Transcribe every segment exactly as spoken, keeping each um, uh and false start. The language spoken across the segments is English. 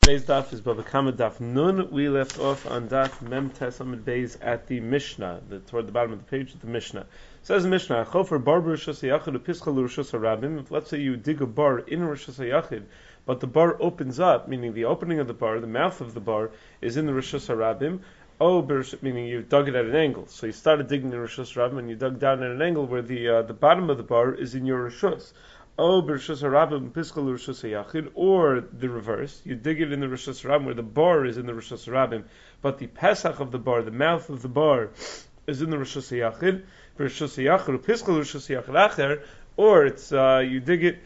Today's daf is Bava Kama daf Nun. We left off on daf Mem Tes Amud Beis at the Mishnah, the, toward the bottom of the page at the Mishnah. It says the Mishnah, Chofer bar b'Rishus HaYachid u'pischal l'Rishus HaRabim. If let's say you dig a bar in Rishus HaYachid, but the bar opens up, meaning the opening of the bar, the mouth of the bar is in the Rishus HaRabim. Oh, meaning you dug it at an angle. So you started digging the Rishus HaRabim and you dug down at an angle where the uh, the bottom of the bar is in your Rishus. Oh, b'Rishus HaRabim pischal l'Rishus HaYachid, or the reverse. You dig it in the Rishus HaRabim where the bar is in the Rishus HaRabim, but the pesach of the bar, the mouth of the bar, is in the Rishus HaYachid. B'Rishus HaYachid pischal l'Rishus HaYachid acher, or it's uh, you dig it.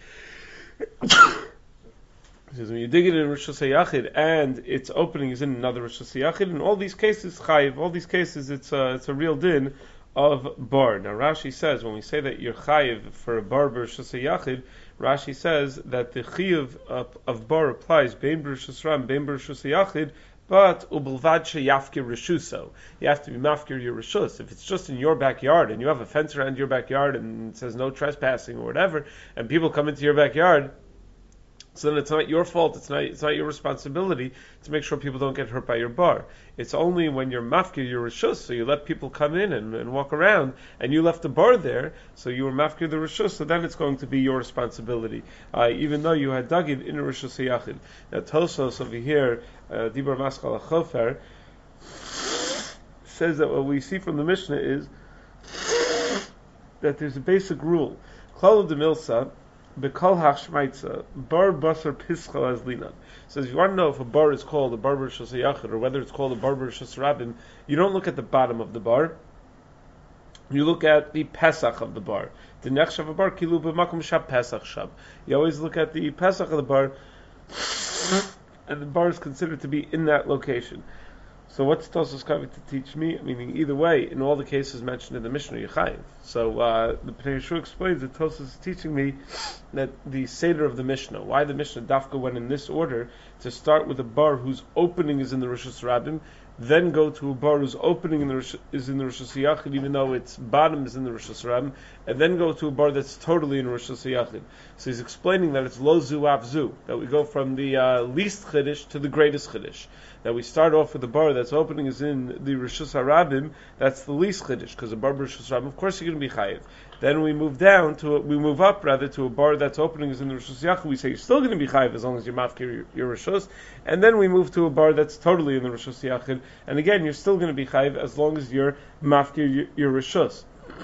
When you dig it in Rishus HaYachid and its opening is in another Rishus HaYachid, in all these cases, chayiv, all these cases, it's a, it's a real din of bar. Now Rashi says, when we say that you're chayiv for a bar b'Rishus HaYachid, Rashi says that the chayiv of, of bar applies bein b'Rishus Ram, bein b'Rishus HaYachid, but ubelvad sheyafkir rishuso. You have to be mafkir your rishus. If it's just in your backyard and you have a fence around your backyard and it says no trespassing or whatever, and people come into your backyard, so then it's not your fault, it's not it's not your responsibility to make sure people don't get hurt by your bar. It's only when you're mafkir your rishus, so you let people come in and, and walk around, and you left the bar there, so you were mafkir the rishus, so then it's going to be your responsibility, uh, even though you had dug it in a rishus hayachid. Now Tosos over here, uh, Dibur Maskal HaChofer, says that what we see from the Mishnah is that there's a basic rule. Klal de Milsa, Bekol hashmaitza bar basar pischal azlinan. So if you want to know if a bar is called a bar b'Rishus HaYachid or whether it's called a bar b'Rishus HaRabim, you don't look at the bottom of the bar. You look at the pesach of the bar. The next of a bar kilu b'makom shab pesach shab. You always look at the pesach of the bar, and the bar is considered to be in that location. So what's Tosos coming to teach me? Meaning, either way, in all the cases mentioned in the Mishnah, you're chayiv. So uh, the Pnei Yeshua explains that Tosos is teaching me that the Seder of the Mishnah, why the Mishnah Dafka went in this order, to start with a bar whose opening is in the Rishus HaRabim, then go to a bar whose opening in the Rish, is in the Rishus HaYachid, even though its bottom is in the Rishus HaRabim, and then go to a bar that's totally in Rishus HaYachid. So he's explaining that it's lo zu av zu, that we go from the uh, least chiddush to the greatest chiddush. That we start off with a bar that's opening is in the Rishus HaRabim, that's the least chiddush, because a bar Rishus HaRabim, of course you're going to be chayiv. Then we move down to, a, we move up rather to a bar that's opening is in the Rishus HaYachid, we say you're still going to be chayiv as long as you're mafkir your, your Rishus, and then we move to a bar that's totally in the Rishus HaYachid, and again you're still going to be chayiv as long as you're mafkir your, your Rishus.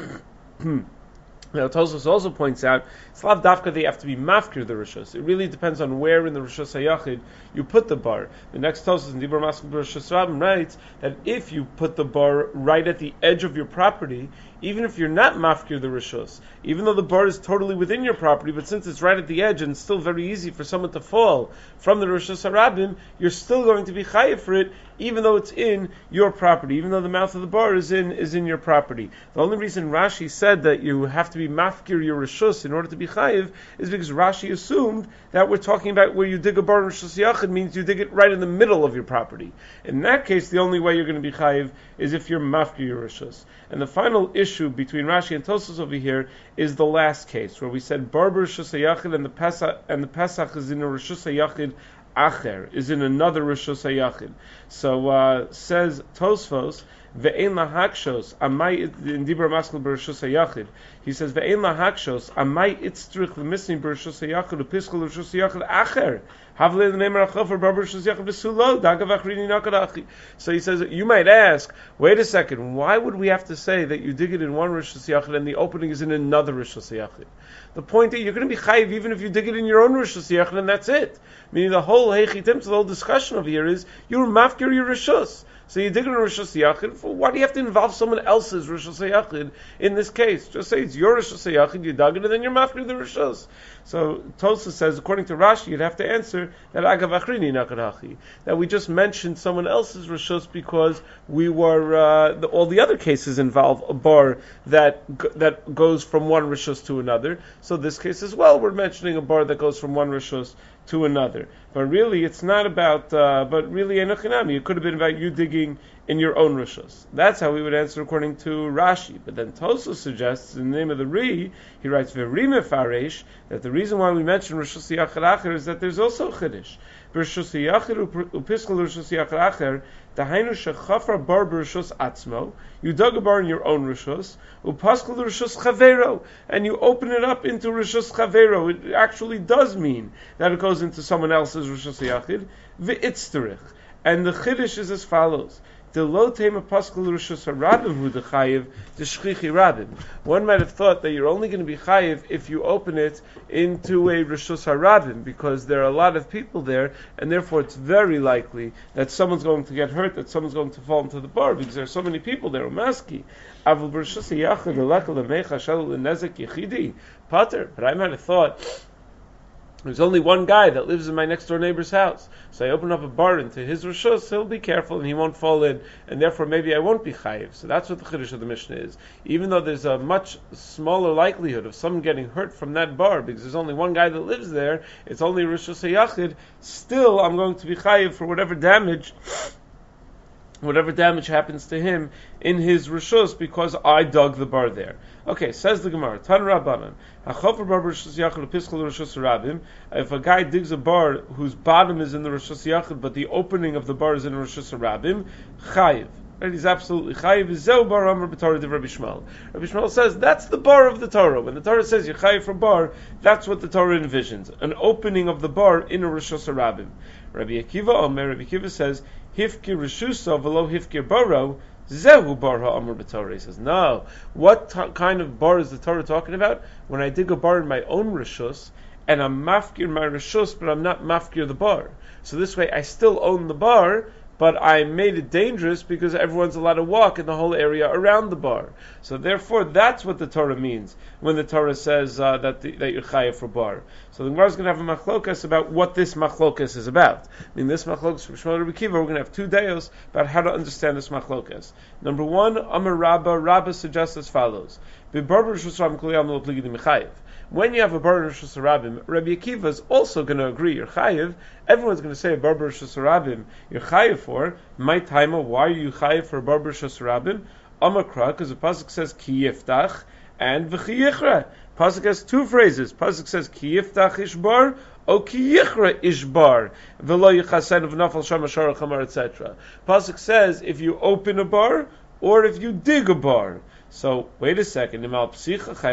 Now, Tosos also points out, it's lav dafka that you have to be mafkir the rishus. It really depends on where in the Rishus HaYachid you put the bar. The next Tosos in Dibur Maskal Rishus HaRabim writes that if you put the bar right at the edge of your property, even if you're not mafkir the rishus, even though the bar is totally within your property, but since it's right at the edge and it's still very easy for someone to fall from the Rishus HaRabim, you're still going to be chayiv for it, even though it's in your property, even though the mouth of the bar is in is in your property. The only reason Rashi said that you have to be mafkir your rishus in order to be chayiv is because Rashi assumed that we're talking about where you dig a bar in Rishus HaYachid means you dig it right in the middle of your property. In that case, the only way you're going to be chayiv is if you're mafkir your rishus. And the final issue between Rashi and Tosos over here is the last case, where we said bar b'Rishus HaYachid and the Pesach and the Pesach is in a Rishus HaYachid acher, is in another Rishus HaYachid. So uh, says Tosfos, ve'ein lahakshos amai in Dibur Maskal b'Rishus HaYachid. He says ve'ein lahakshos amai itzrich l'misnim b'Rishus HaYachid u'piskal Rishus HaYachid acher. Havle l'neimer achofer bar b'Rishus HaYachid v'sulo dagav achrini nakadachi. So he says, you might ask, wait a second, why would we have to say that you dig it in one Rishus HaYachid and the opening is in another Rishus HaYachid? The point is, you're going to be chayiv even if you dig it in your own Rishus HaYachid and that's it. Meaning the whole heichitim, so the whole discussion over here is, you're mafkir your Rishus. So you dig it in Rishus HaYachid, why do you have to involve someone else's Rishus HaYachid in this case? Just say it's your Rishus HaYachid, you dug it, and then you're mafkir the Rishus. So Tosa says, according to Rashi, you'd have to answer that agav achrini nakadachi, that we just mentioned someone else's Rishus because we were, uh, the, all the other cases involve a bar that that goes from one Rishus to another. So this case as well, we're mentioning a bar that goes from one Rishus to another. But really, it's not about, uh, but really, enochinami, it could have been about you digging in your own rishus. That's how we would answer according to Rashi. But then Tosos suggests, in the name of the Ri, he writes, V'ri mefaresh, that the reason why we mention Rishus HaYachid acher is that there's also chiddush. b'rishus yachid upiskal b'rishus yachid acher. Dahainu shechafar bar b'rishus atzmo. You dug a bar in your own rishus. Upaskal b'rishus chavero, and you open it up into rishus chavero. It actually does mean that it goes into someone else's rishus yachid. V'itzterich. And the chiddush is as follows. The lo tema paskal rishus harabim hu the chayiv the shchichi rabim. One might have thought that you're only going to be chayiv if you open it into a rishus harabim, because there are a lot of people there, and therefore it's very likely that someone's going to get hurt, that someone's going to fall into the bar, because there are so many people there. Umaski avul b'rishus yachid lekal lemecha shalu lenezek yichidi pater. But I might have thought there's only one guy that lives in my next door neighbor's house. So I open up a bar into his rishus, he'll be careful and he won't fall in, and therefore maybe I won't be chayiv. So that's what the chiddush of the Mishnah is. Even though there's a much smaller likelihood of someone getting hurt from that bar, because there's only one guy that lives there, it's only rishus hayachid, still I'm going to be chayiv for whatever damage whatever damage happens to him in his rishus, because I dug the bar there. Okay, says the Gemara, Tan Rabbanan, if a guy digs a bar whose bottom is in the rishus yachid, but the opening of the bar is in the rishus rabim, chayiv. Right, he's absolutely chayiv. Zeu bar amar b'Torah div Rabbi Shmuel. Rabbi Shmuel says that's the bar of the Torah. When the Torah says you're chayiv for bar, that's what the Torah envisions, an opening of the bar in a rishus rabim. Rabbi Akiva Omer, Rabbi Akiva says, Hifkir Rishusa v'lo Hifkir Baro, Zehu Bar ha'amar b'Torah. He says, no. What t- kind of bar is the Torah talking about? When I dig a bar in my own Rishus, and I'm mafkir my Rishus, but I'm not mafkir the bar. So this way I still own the bar, but I made it dangerous because everyone's allowed to walk in the whole area around the bar. So therefore, that's what the Torah means when the Torah says uh, that the, that you're chayav for bar. So the Gemara is going to have a machlokas about what this machlokas is about. I mean, this machlokas from Shmuel Rabbi Kiva, we're going to have two deos about how to understand this machlokas. Number one, Amar Rabba, Rabba suggests as follows: when you have a bar Rishus Harabim, Rabbi Akiva is also going to agree you're chayiv. Everyone's going to say a bar Rishus Harabim you're chayiv for. My taima, why are you chayiv for a bar Rishus Harabim? Amakra, because the pasuk says ki yiftach and v'chi yichra. Pasuk has two phrases. Pasuk says ki yiftach ishbar o ki yichra ishbar v'lo yichasen v'nafal sham ashar chamar et cetera. Pasuk says if you open a bar or if you dig a bar. So, wait a second, but shouldn't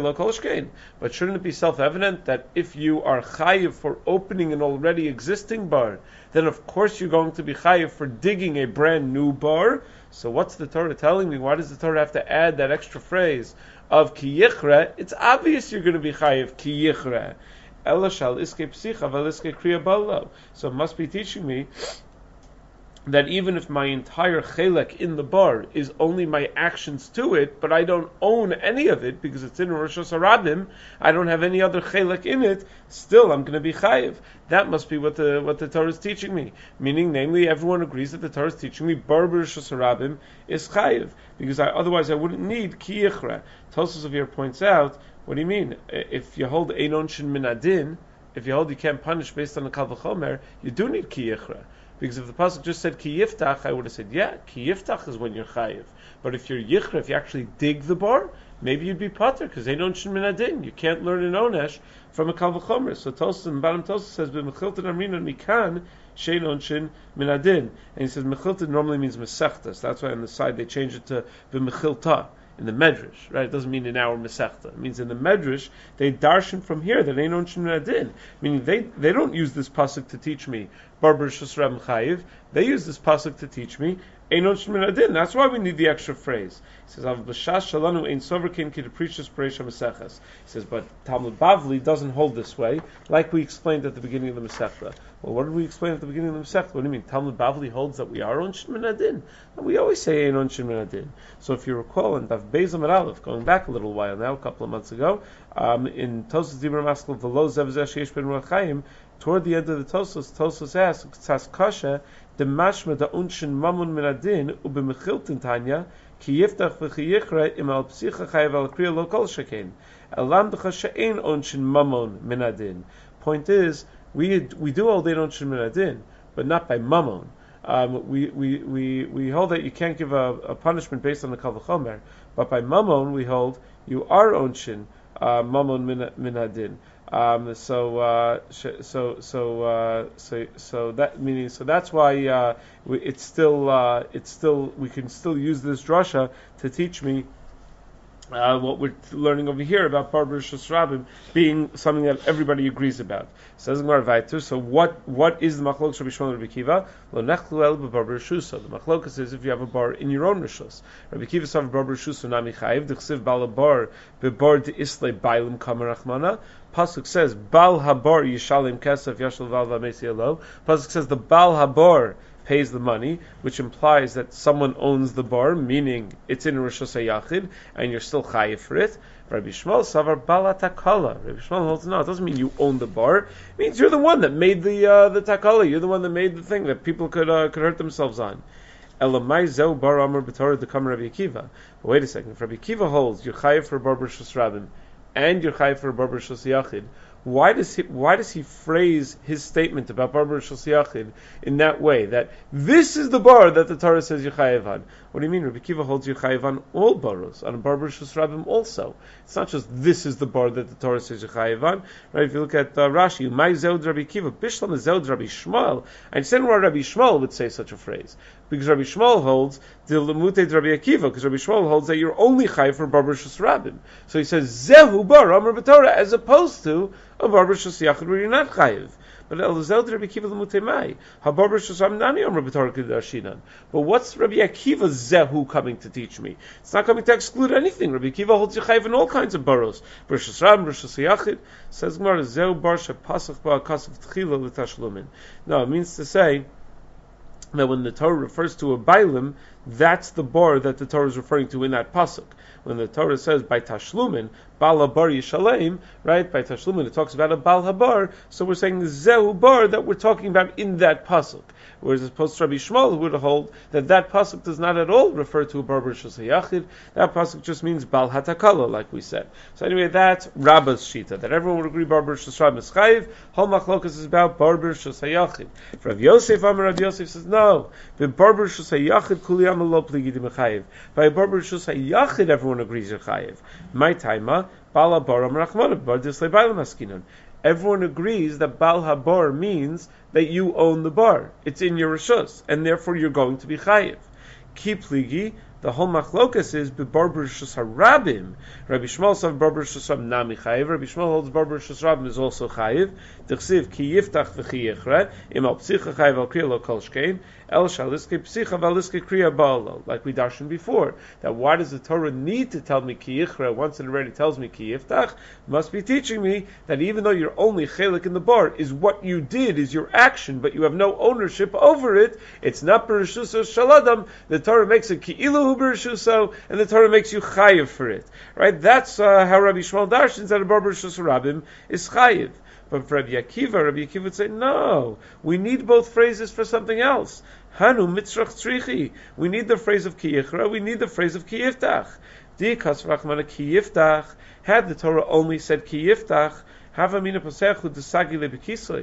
it be self-evident that if you are chayiv for opening an already existing bar, then of course you're going to be chayiv for digging a brand new bar? So what's the Torah telling me? Why does the Torah have to add that extra phrase of ki yichra? It's obvious you're going to be chayiv ki yichra. Ela shal iske psicha vel iske kriya balo. So it must be teaching me that even if my entire chelek in the bar is only my actions to it, but I don't own any of it because it's in Rishus Harabim, I don't have any other chelek in it, still I'm going to be chayiv. That must be what the what the Torah is teaching me. Meaning, namely, everyone agrees that the Torah is teaching me bar Rishus Harabim is chayiv, because I, otherwise I wouldn't need ki yichra. Tosfos of here points out, what do you mean? If you hold ein onshin min adin, if you hold you can't punish based on the kal v'chomer, you do need ki yichra. Because if the pasuk just said ki yiftach, I would have said, yeah, ki yiftach is when you're chayiv. But if you're yichra, if you actually dig the bar, maybe you'd be pater, because ein onshin min adin. You can't learn an onesh from a kal v'chomer. So Tosfos, in the bottom Tosfos says, b'mechilton amrinan mikan shein onshin min adin. And he says, mechilton normally means mesechtas. That's why on the side they change it to b'mechilta. In the Medrash, right? It doesn't mean in our Masechta. It means in the Medrash, they darshan from here that ain't onshin min adin. Meaning they, they don't use this pasuk to teach me bar b'rishus rabim chayiv. They use this pasuk to teach me ain't onshin min adin. That's why we need the extra phrase. He says, Av b'shas shalanu ein soverkin ki deprecious peresha Maseches. He says, but Talmud Bavli doesn't hold this way, like we explained at the beginning of the Masechta. Well, what did we explain at the beginning of the Masechta? What do you mean? Talmud Bavli holds that we are onshin min adin. And we always say ain't onshin min adin. So if you recall in Daf Beis Amud Aleph, going back a little while now, a couple of months ago, um, in Tosfos Dibur Maskal V'lo Zev Zeh Sheish Ben Ruach Chaim, toward the end of the Tosfos, Tosfos asks, Tzas Kasha, the mashma da unshin mamun min adin ubemechiltin tanya ki yiftach v'chi yichra im al psicha chayav al kriya lo kol shekein elam d'cha she'ein unshin mamun min adin. Point is, we we do hold ein unshin min adin, but not by mamun. Um, we, we, we, we hold that you can't give a, a punishment based on the kal v'chomer, but by mamun we hold you are onshin uh, mamun min, min adin. Um, so, uh, so, so, uh, so, so that meaning, so that's why uh, we, it's still, uh, it's still, we can still use this drasha to teach me uh, what we're learning over here about Bar B'Rishus Rabbim being something that everybody agrees about. Says Gemara Vayter. So, what what is the machlokas Rabbi Shmuel and Rabbi Kiva? Lo nechlu el b'bar b'Rishus. The machlokas is if you have a bar in your own rishus. Rabbi Kiva sav bar b'Rishus nami chayiv. D'chsiv bal habar b'bar de'islei bailim kamer rachmana. Pasuk says, Bal Habar Yishalim Kesef Yashal Val Vamesi Elo. Pasuk says the Bal Habar pays the money, which implies that someone owns the bar, meaning it's in Rishus HaYachid, and you're still chayiv for it. Rabbi Shmuel Savar Bal HaTakala. Rabbi Shmuel holds no, it doesn't mean you own the bar. It means you're the one that made the uh, the takala. You're the one that made the thing that people could uh, could hurt themselves on. Elamai Zeu Bar Amar B'Torah Dekam Rabbi Akiva. But wait a second. If Rabbi Akiva holds you're chayiv for Bar B'Rishus Rabbim, and you're chayiv for Bar B'Rishus Yachid, why does he why does he phrase his statement about Bar B'Rishus Yachid in that way? That this is the bar that the Torah says you're chayiv on. What do you mean? Rabbi Kiva holds you're chayiv on all baros, on Bar B'Rishus Rabbim also. It's not just this is the bar that the Torah says you're chayiv on. Right? If you look at uh, Rashi, my zeud Rabbi Kiva, Bishlam is zeud Rabbi Shmuel. I understand why Rabbi Shmuel would say such a phrase. Because Rabbi Shmuel holds the lemute Rabbi Akiva, because Rabbi Shmuel holds that you're only chayiv for Bar B'Rishus Rabbim. So he says zehu bar Amar B'Torah, as opposed to a Bar B'Rishus Yachid where you're not chayiv. But El Zel Rabbi Akiva lemute mai ha Bar B'Rishus Rabbim nami Amar B'Torah kedashinan. But what's Rabbi Akiva zehu coming to teach me? It's not coming to exclude anything. Rabbi Akiva holds you chayiv in all kinds of baros. B'Rishus Rabbim, B'Rishus Yachid. Says Gemara zehu bar shepasach ba kasaf tchila l'tashlumin. No, it means to say that when the Torah refers to a bailim, that's the bar that the Torah is referring to in that pasuk. When the Torah says by tashlumin, bal habar yishalem, right? By tashlumin, it talks about a bal habar. So we're saying the zehu bar that we're talking about in that pasuk. Whereas as opposed to Rabbi Shmuel, who would hold that that pasuk does not at all refer to a bar b'Rishus HaYachid. That pasuk just means bal hatakala, like we said. So anyway, that's Rabba's shita, that everyone would agree bar b'Rishus Rabbim is chayiv. Whole machlokas is about bar b'Rishus HaYachid. For Rav Yosef, Amar Rav Yosef says no. The bar b'Rishus HaYachid kuliyam lo pligidim chayiv. By bar b'Rishus HaYachid, everyone agrees you're chayiv. My taima bala baram rachmanav bar dislei bailam askinon. Everyone agrees that Bal Habar means that you own the bar. It's in your rishus, and therefore you're going to be chayiv. Ki pligi, the whole machlokas is B'Bar B'Rishus HaRabim. Rabbi Shmuel says Bar B'Rishus Rabbim nami chayiv. Rabbi Shmuel holds Bar B'Rishus Rabbim is also chayiv. D'chsiv ki yiftach v'chi yichra im al psicha chayiv al kriya lo kol shkein el shaliske psicha v'aliske kriya ba'alo. Like we darshan before, that why does the Torah need to tell me ki yichra once it already tells me ki yiftach? Must be teaching me that even though you're only chelik in the bar, is what you did, is your action, but you have no ownership over it. It's not B'Rishus Shaladam. The Torah makes it ki ilu b'Rishuso, and the Torah makes you chayiv for it. Right? That's uh, how Rabbi Shmuel darshans that a Bar B'Rishus Rabbim is chayiv. But for Rabbi Akiva, Rabbi Akiva would say, no, we need both phrases for something else. Hanu mitzrach tzrichi. We need the phrase of ki yichra, we need the phrase of ki yiftach. Dikas rachmana ki yiftach. Had the Torah only said ki yiftach, havamina pasechu desagi lebekisli.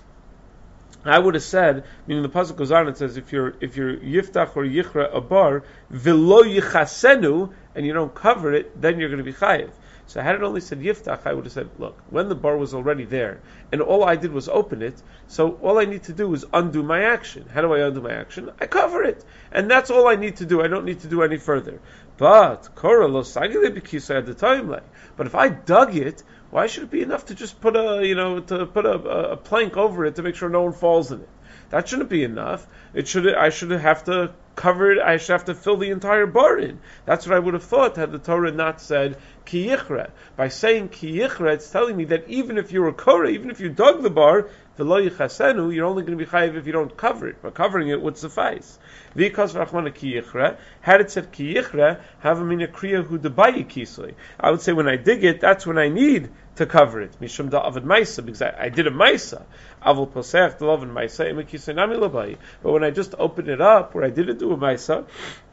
I would have said, meaning the pasuk goes on and says, if you're if you're yiftach or yichra a bar, v'lo yichasenu, and you don't cover it, then you're going to be chayiv. So had it only said yiftach, I would have said, look, when the bar was already there, and all I did was open it, so all I need to do is undo my action. How do I undo my action? I cover it. And that's all I need to do. I don't need to do any further. But, Korah lo sagile b'kisa at the time, like, but if I dug it, why should it be enough to just put a, you know, to put a, a plank over it to make sure no one falls in it? That shouldn't be enough. It should. I should have to cover it. I should have to fill the entire bar in. That's what I would have thought had the Torah not said ki yichra. By saying ki yichra, it's telling me that even if you're a korah, even if you dug the bar, v'lo yichasenu, you're only going to be chayiv if you don't cover it. But covering it would suffice. V'kas v'rachmana ki yichra. Had it said ki yichra, have a mina kriya hu debayi kisli. I would say when I dig it, that's when I need to cover it. Mishum da avad maisa, because I, I did a maisa. Avol posech da avad maisa ema kisei nami labai. But when I just opened it up, where I didn't do a maisa,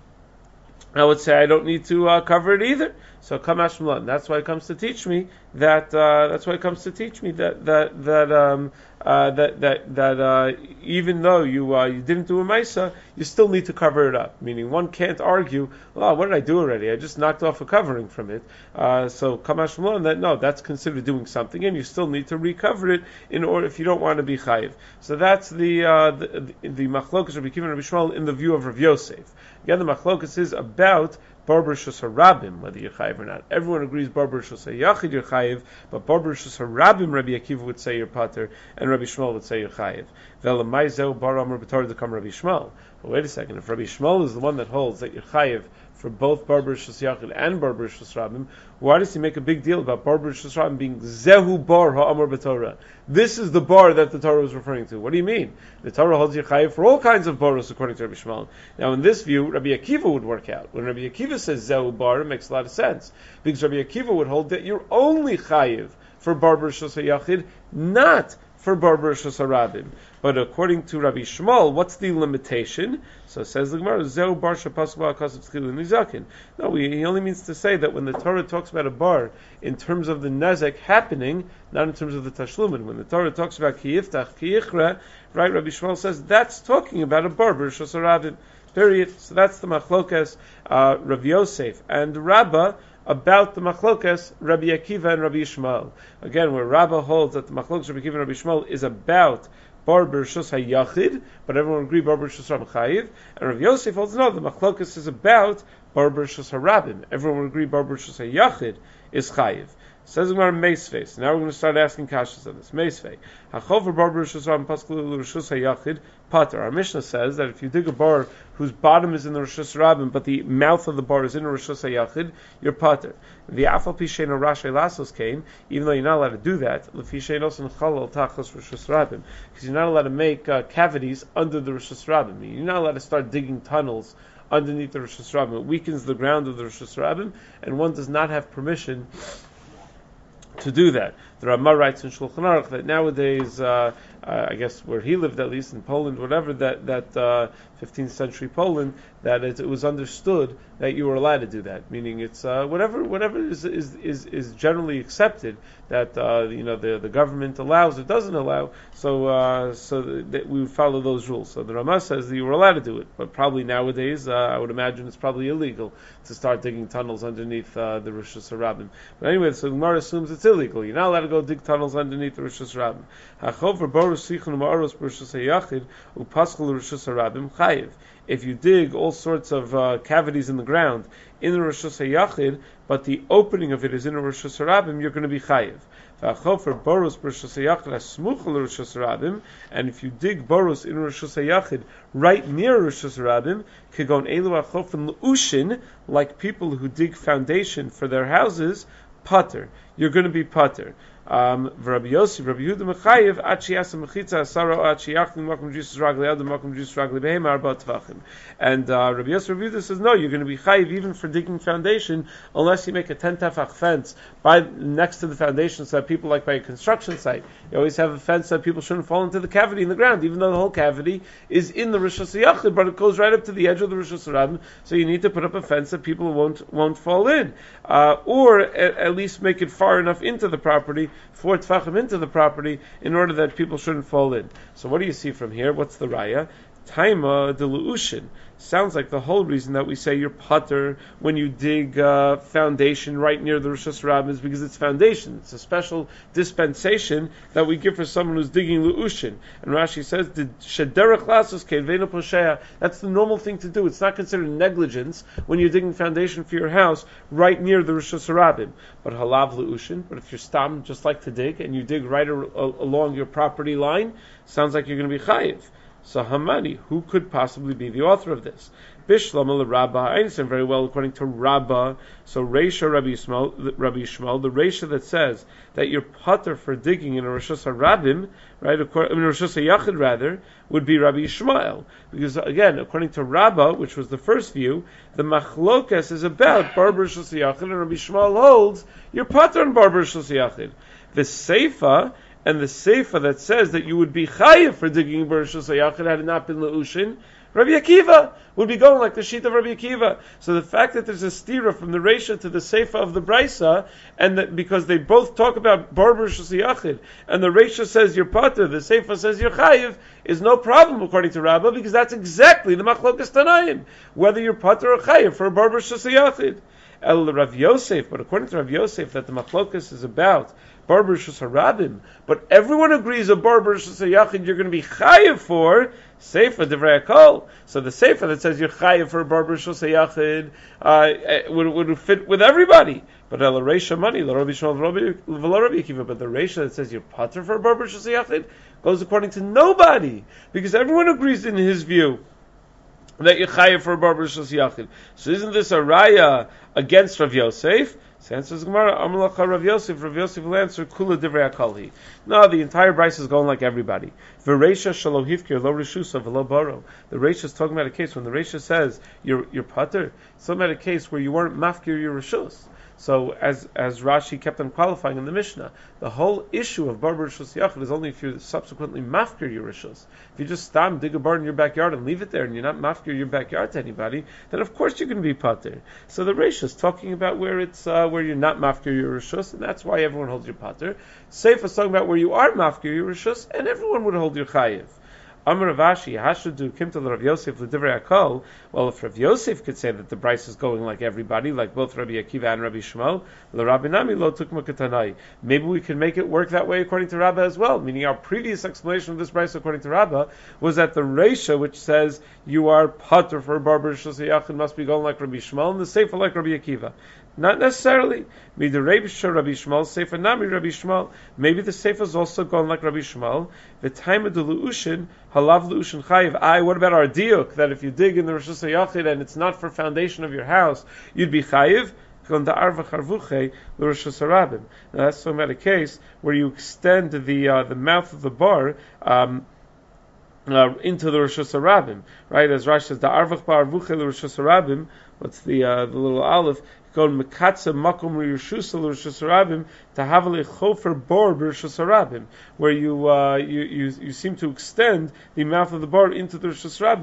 I would say I don't need to uh, cover it either. So Kamash Mlan. That's why it comes to teach me that. Uh, that's why it comes to teach me that that that um, uh, that that that uh, even though you uh, you didn't do a Maisa, you still need to cover it up. Meaning, one can't argue, "Oh, what did I do already? I just knocked off a covering from it." Uh, so Kamash Malon, that no, that's considered doing something, and you still need to recover it in order if you don't want to be chayiv. So that's the uh, the, the, the machlokas Rabbi Akiva and Rabbi Shmuel in the view of Rav Yosef. Again, the machlokas is about Bar B'Rishus HaRabim, whether you're chayiv or not. Everyone agrees Bar B'Rishus HaYachid you're chayiv, but Bar B'Rishus HaRabim, Rabbi Akiva would say you're pater, and Rabbi Shmuel would say you're chayiv. Ve'lamai zeu bar Amar b'Torah dekam Rabbi Shmuel. But wait a second, if Rabbi Shmuel is the one that holds that you're chayiv for both Bar B'Rishus Yachid and Bar B'Rishus Rabim, why does he make a big deal about Bar B'Rishus Rabim being Zehu Bar HaAmar b'Torah? This is the bar that the Torah was referring to. What do you mean? The Torah holds you chayiv for all kinds of baros according to Rabbi Shmuel. Now in this view, Rabbi Akiva would work out. When Rabbi Akiva says Zehu Bar, it makes a lot of sense. Because Rabbi Akiva would hold that you're only chayiv for Bar B'Rishus Yachid, not for Bar B'Rishus HaRabim. But according to Rabbi Shmuel, what's the limitation? So it says the Gemara, Zeu bar shepasuk ba'akasav tzchilin nizakin. No, he, he only means to say that when the Torah talks about a bar in terms of the nezek happening, not in terms of the tashlumin. When the Torah talks about ki yiftach, ki yichra, right, Rabbi Shmuel says that's talking about a bar b'Rishus HaRabim. Period. So that's the machlokas, uh, Rav Yosef and Rabbah, about the machlokas Rabbi Akiva and Rabbi Shmuel. Again, where Rabbah holds that the machlokas Rabbi Akiva and Rabbi Shmuel is about Bar B'Rishus HaYachid, but everyone agree Bar B'Rishus HaRabim chayiv. And Rav Yosef holds no, the machlokas is about Bar B'Rishus HaRabim. Everyone agree Bar B'Rishus HaYachid is chayiv. Says Gemara Meisvei. Now we're going to start asking kashas on this. Meisvei. Hachover bar b'Rishus HaRabim paskul l'Rishus HaYachid pater. Our Mishnah says that if you dig a bar whose bottom is in the Rishus HaRabim, but the mouth of the bar is in the Rishus HaYachid, you're pater. The afal pishein rashay lasos came, even though you're not allowed to do that, l'fishein osin chalal tachos Rishus HaRabim, because you're not allowed to make uh, cavities under the Rishus HaRabim. You're not allowed to start digging tunnels underneath the Rishus HaRabim. It weakens the ground of the Rishus HaRabim, and one does not have permission to do that. The Ramah writes in Shulchan Aruch that nowadays, uh, uh, I guess where he lived, at least in Poland, whatever, that that uh, fifteenth century Poland, that it, it was understood that you were allowed to do that. Meaning, it's uh, whatever whatever is is is, is generally accepted that uh, you know the, the government allows or doesn't allow. So uh, so that we would follow those rules. So the Ramah says that you were allowed to do it, but probably nowadays, uh, I would imagine it's probably illegal to start digging tunnels underneath uh, the Rishus HaRabim. But anyway, so the Gemara assumes it's illegal. You're not allowed to go dig tunnels underneath the Rishus HaRabim. Hachover borus sichon ma'aros b'Rishus HaYachid upaschal Rishus HaRabim chayiv. If you dig all sorts of uh, cavities in the ground in the Rishus HaYachid, but the opening of it is in a Rishus HaRabim, you're going to be chayiv. And if you dig boros in Rishus HaYachid right near Rishus HaRabim, kigon elu achofen l'ushin, like people who dig foundation for their houses, pater. You're going to be pater. Um, Rabbi Yossi, Rabbi Yehuda Mechayev, Achi Yasa Mechitza Asaro, Achi Yachlim Makom Jus Ragli Adam Makom Jus Ragli Behema Arba Tvachim. And uh, Rabbi Yossi, Rabbi Yehuda says no, you're going to be chayiv even for digging foundation unless you make a ten tefach fence by next to the foundation, so that people, like by a construction site, you always have a fence so that people shouldn't fall into the cavity in the ground, even though the whole cavity is in the Rishus HaYachid, but it goes right up to the edge of the Rishus HaRabim. So you need to put up a fence that people won't won't fall in, uh, or at, at least make it far enough into the property, four tefachim into the property, in order that people shouldn't fall in. So what do you see from here? What's the raya? Taima de l'ushin. Sounds like the whole reason that we say you're pater when you dig uh, foundation right near the Rishus HaRabim is because it's foundation. It's a special dispensation that we give for someone who's digging l'ushin. And Rashi says, "Shederach lasos ke'vena posheya." That's the normal thing to do. It's not considered negligence when you're digging foundation for your house right near the Rishus HaRabim. But halav l'ushin. But if you're stam just like to dig and you dig right a- a- along your property line, sounds like you're going to be chayiv. So Hamani, who could possibly be the author of this? Bishlam al Rabbah. I understand very well according to Rabbah. So Reisha Rabbi Shmuel, Rabbi Shmuel, the Reisha that says that you're pater for digging in a Rishus HaRabim, right? According, in a Rishus HaYachid rather, would be Rabbi Shmuel, because again, according to Rabbah, which was the first view, the machlokas is about Bar Rishus HaYachid, and Rabbi Shmuel holds you're pater on Bar Rishus HaYachid. The Seifa and the Seifa that says that you would be chayiv for digging Bereshus HaYachid had it not been Le'ushin, Rabbi Akiva would be going like the sheet of Rabbi Akiva. So the fact that there's a stira from the Reisha to the Seifa of the Brisa, and that because they both talk about Bar Bereshus HaYachid, and the Reisha says you're pater, the Seifa says you're chayiv, is no problem according to Rabbah, because that's exactly the Machlokas Tanaim, whether you're pater or chayiv for Bar Bereshus HaYachid. El Rav Yosef, but according to Rav Yosef, that the Machlokas is about Bar Bereshus HaRabim, but everyone agrees a Bar Bereshus HaYachid you're going to be chayiv for Seifa Divrei HaKol. So the Seifa that says you're chayiv for a Bar Bereshus HaYachid uh, would, would fit with everybody. But El Reisha money, La Rabbi Shmuel V'Lo Rabbi Akiva, but the Reisha that says you're pater for a Bar Bereshus HaYachid goes according to nobody, because everyone agrees in his view that you're chayiv for a Bar Bereshus HaYachid. So isn't this a raya against Rav Yosef? So answers Gemara, Amalacha Rav Yosef, Rav Yosef will answer, Kula Divrei HaKolhi. No, the entire Bryce is going like everybody. V'reisha shalo hifkir lo reshusa v'lo baro. The Reisha is talking about a case when the Reisha says you're you're pater. It's talking about a case where you weren't mafkir your reshus. So as as Rashi kept on qualifying in the Mishnah, the whole issue of Bar Bereshus HaYachid is only if you're subsequently mafkir your reshus. If you just stam dig a bar in your backyard and leave it there, and you're not mafkir your backyard to anybody, then of course you're going to be pater. So the Reisha is talking about where it's uh, where you're not mafkir your reshus, and that's why everyone holds your pater. Seifa is talking about where you are mafkir your reshus, and everyone would hold your chayiv. Amar Ravashi, Hashudu Kimtal Rav Yosef L'Divrei HaKol. Well, if Rav Yosef could say that the Bryce is going like everybody, like both Rabbi Akiva and Rabbi Shmuel, L'Rabbi Nami Lo Tukma Ketanai. Maybe we can make it work that way according to Rabbah as well. Meaning, our previous explanation of this Bryce according to Rabbah was that the Reisha, which says you are pater for Bar Bereshus HaYachid, must be going like Rabbi Shmuel, and the Seifa like Rabbi Akiva. Not necessarily. Maybe the Reisha Rabbi Shmuel, Seifa Nami Rabbi Shmuel. Maybe the Seifa is also going like Rabbi Shmuel. The time of the Lu'ushin, Halav Lu'ushin Chayiv. I, what about our diuk, that if you dig in the Rosh HaYachid and it's not for foundation of your house, you'd be Chayiv? Now that's talking about a case where you extend the uh, the mouth of the bar um, uh, into the Rosh Hashanah, right? As Rashi says, the Arvach Ba'arvuche Rosh Hashanah. What's the uh, the little aleph? Called Mekatza Makom Riyushusa Rosh Hashanah to have a chofer bor Rosh Hashanah, where you, uh, you you you seem to extend the mouth of the bar into the Rosh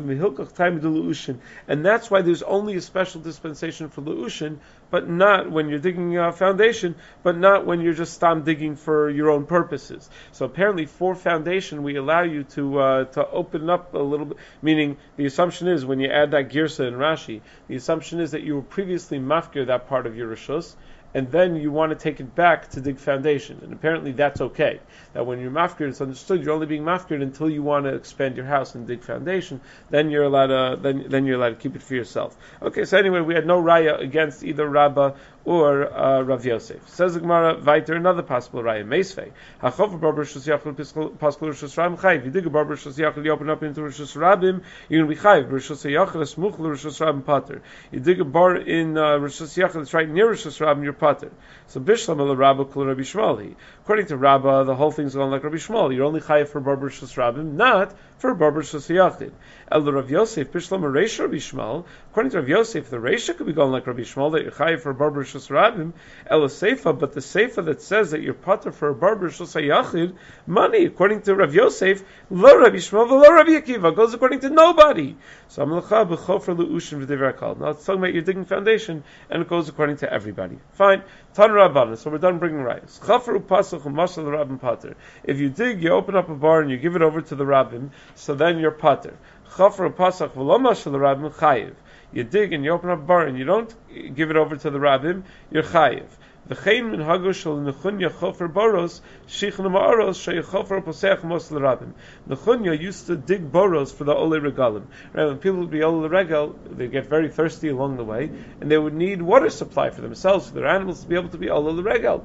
Hashanah, and that's why there's only a special dispensation for Leushin, but not when you're digging a foundation, but not when you're just stam digging for your own purposes. So apparently, for foundation, we allow you to uh, to open up a little bit. Meaning, the assumption is when you add that girsa in Rashi, the assumption is that you were previously mafkir that part of your rishus, and then you want to take it back to dig foundation. And apparently that's okay. That when you're mafkir, it's understood you're only being mafkir until you want to expand your house and dig foundation. Then you're allowed to then then you're allowed to keep it for yourself. Okay, so anyway, we had no raya against either Rabbah or uh, Rav Yosef. Says the Gemara, Viter, another possible raya, Meisvei. Hachover bar Bereshus HaYachid Paschal Rishus Rabim Chayiv. You dig a bar Bereshus HaYachid, you open up into Rishus Rabim, you're going to be Chayiv. Bereshus HaYachid Esmuch Rishus Rabim Pater. You dig a bar in uh, Rishus HaYachid, it's right near Rishus Rabim, you're Pater. So Bishlam el Rabbah Kul Rabbi Shmuel. According to Rabbah, the whole thing's going like Rabbi Shmuel. You're only Chayiv for bar Bereshus Rabim, not for bar Bereshus HaYachid. El Rav Yosef Bishlam a Reisha Rabbi Shmuel. According to Rav Yosef, the Reisha could be going like Rabbi Shmuel, that you're Chayiv for bar Bereshus Rabim. El Seifa, but the Seifa that says that you're pater for a bar Bereshus HaYachid, money, according to Rav Yosef, lo Rabbi Shmuel, lo Rabbi Akiva, goes according to nobody. So Amalacha b'chofer lu'ushin v'divrei HaKol. Now it's talking about your digging foundation, and it goes according to everybody. Fine. Tan Rabbanan. So we're done bringing rayos. Chafer u'pasach u'mashal Rabbim pater. If you dig, you open up a bar and you give it over to the Rabbim, so then you're pater. Chafer u'pasach v'lo mashal Rabbim chayiv. You dig and you open up a bar and you don't give it over to the Rabbim, you're chayiv. V'chein min hagosh shel Nechunya chofer boros shichna ma'aros sheyechofer poseach mos l'Rabbim. Nechunya used to dig boros for the Olei Regalim. Right, when people would be Olei Regal, they get very thirsty along the way, and they would need water supply for themselves, for their animals to be able to be Olei Regal.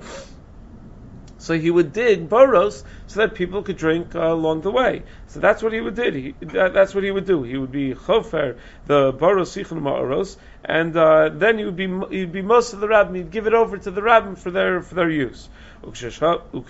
So he would dig boros so that people could drink uh, along the way. So that's what he would do. He, that, that's what he would do. He would be chofer the boros sichon ma'aros, and uh, then he would be he'd be most of the rabbim. He'd give it over to the rabbim for their for their use. So when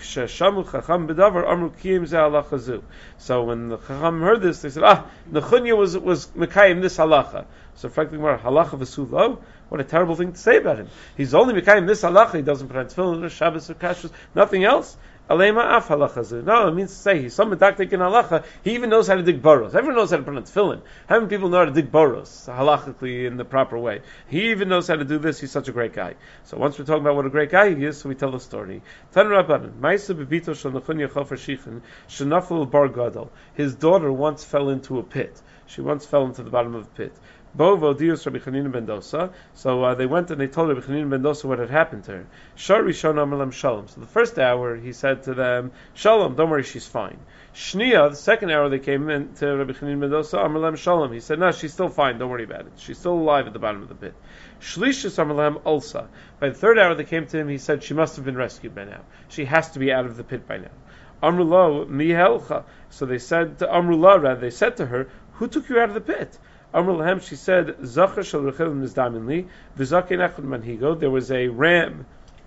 the Chacham heard this, they said, "Ah, Nechunya was was mekayim this halacha." So frankly, more halacha v'sulo. What a terrible thing to say about him. He's only mekayim this halacha. He doesn't put on tefillin or Shabbos or kashrus, nothing else. Alema af halachazu. No, it means to say he's some medaktik in halacha. He even knows how to dig boros. Everyone knows how to put on tefillin. How many people know how to dig boros halachically in the proper way? He even knows how to do this. He's such a great guy. So once we're talking about what a great guy he is, so we tell the story. Tan Rabbanan, Ma'isa bebito shel Nechunya chofer shichin shenafel bar gadol. His daughter once fell into a pit. She once fell into the bottom of a pit. Bo v'odius Rabbi Chanina ben Dosa. So uh, they went and they told Rabbi Chanina ben Dosa what had happened to her. Shar Rishon Amar Lem Shalom. So the first hour he said to them, Shalom, don't worry, she's fine. Shniya, the second hour they came in to Rabbi Chanina ben Dosa, Amar Lem Shalom. He said, no, she's still fine, don't worry about it. She's still alive at the bottom of the pit. Shlishis Amar Lem Ulsa. By the third hour they came to him, he said, she must have been rescued by now. She has to be out of the pit by now. Amrullah mihelcha. So they said to Amrullah, rather, they said to her, who took you out of the pit? Amr Lahem, she said, Zachar shel Rechel nizdamin li, v'zakein echad manhigo. There was a ram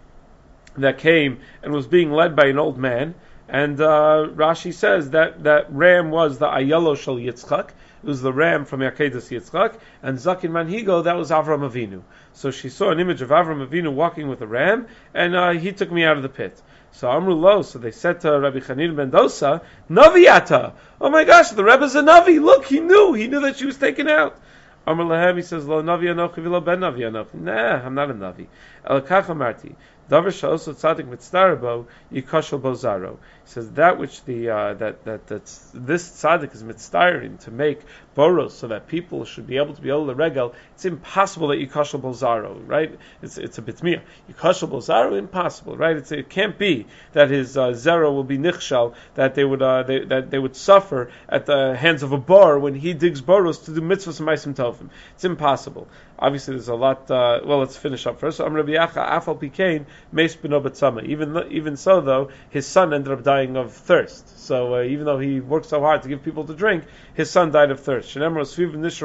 that came and was being led by an old man, and uh, Rashi says that that ram was the Ayalo shel Yitzchak. It was the ram from Yakedas Yitzchak, and Zakin Manhigo, that was Avram Avinu. So she saw an image of Avram Avinu walking with a ram, and uh, he took me out of the pit. So Amru Lo, so they said to Rabbi Chanina ben Dosa, Naviata! Oh my gosh, the Rebbe's a Navi! Look, he knew! He knew that she was taken out! Amr Lahem, he says, Lo Navi Anochi v'lo ben Navi Anochi. Nah, I'm not a Navi. El Kach Amarti. Davar Sha'oso Tzadik Mitzdarabo, Yikashal Bozaro. He says, that which the, uh, that, that, that, this Tzadik is mitzdaring to make boros so that people should be able to be able to regel, it's impossible that Yikashal Bozaro, right? It's, it's a bitmiyah. Yikashal Bozaro, impossible, right? It's, it can't be that his, uh, zero will be nichshal, that they would, uh, they, that they would suffer at the hands of a bar when he digs boros to do mitzvahs and maisim tovim. It's impossible. Obviously, there's a lot, uh, well, let's finish up first. So, Am Rabbi Yacha, Afal Pikain, Meis Beno Batzama. Even even so, though, his son ended up dying of thirst. So, uh, even though he worked so hard to give people to drink, his son died of thirst. And this teaches us